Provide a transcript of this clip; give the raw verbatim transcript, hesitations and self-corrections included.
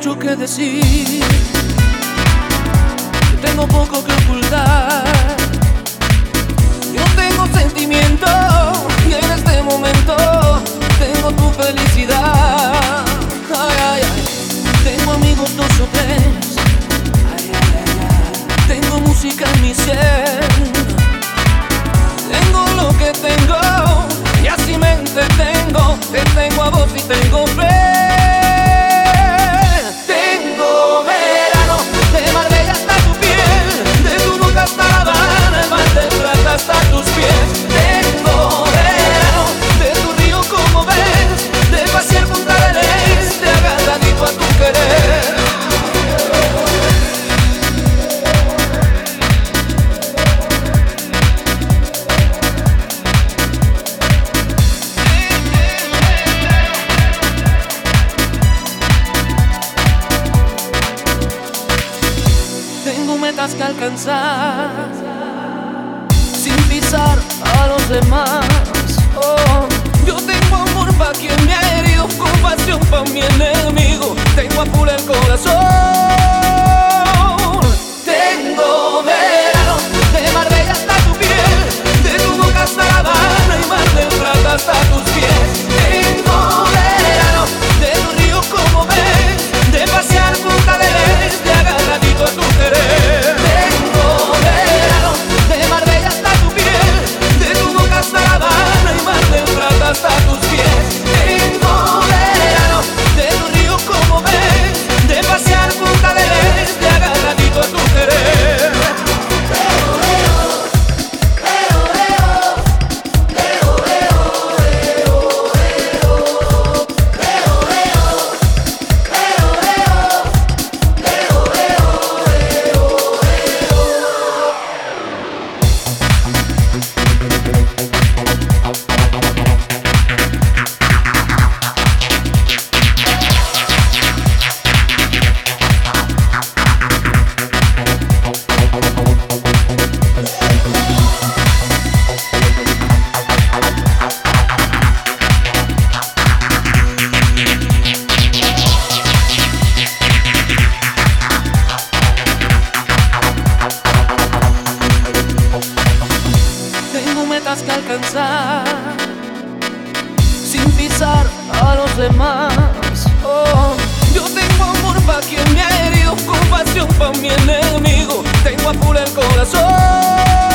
mucho que decir, yo tengo poco que ocultar. Yo tengo sentimiento y en este momento tengo tu felicidad. Ay, ay, ay. Tengo amigos dos o tres. Ay, ay, ay, ay. Tengo música en mi cien. Tengo lo que tengo y así me entretengo. Te tengo a vos y tengo fe. Tengo verano, de Marbella hasta tu piel, de tu boca hasta La Habana, el mar del Plata hasta tus pies. Tengo verano, de tu río como ves, de pasear Punta del Este, agarradito a tu querer. Tengo metas que alcanzar sin pisar a los demás. Oh, yo tengo amor pa' quien me ha herido, compasión pa' mi enemigo. Tengo a full el corazón. Tengo verano, de Marbella hasta tu piel, de tu boca hasta La Habana y mar del Plata hasta tus pies. Tengo verano, de tu río como ves, de pasear Punta del Este, agarradito a tu querer. Tengo verano, de Marbella hasta tu piel, de tu boca hasta La Habana y mar del Plata hasta tus pies. Tengo verano, de tu río como ves, de pasear Punta del Este, agarradito a tu querer. Tengo metas que alcanzar sin pisar a los demás. Oh, yo tengo amor pa' quien me ha herido, compasión pa' mi enemigo. Tengo a full el corazón.